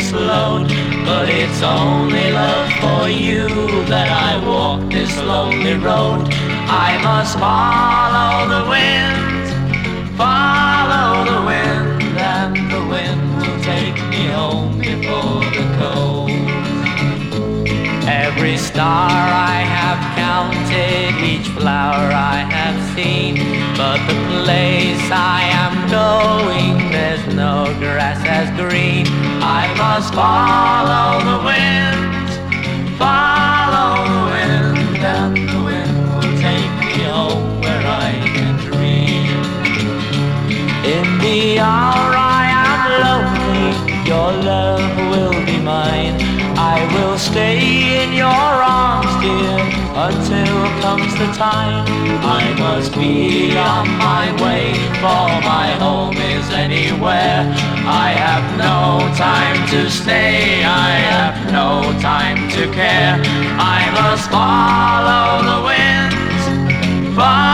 this load. But it's only love for you that I walk this lonely road. I must follow the wind, follow the wind, and the wind will take me home before the cold. Every star I have counted, each flower I have seen, but the place I am going, there's no grass as green. I must follow the wind, follow the wind, and the wind will take me home where I can dream. In the hour I am lonely, your love will be mine. I will stay in your arms, dear, until comes the time. I must be on my way, for my home is anywhere. I have no time to stay, I have no time to care. I must follow the wind, follow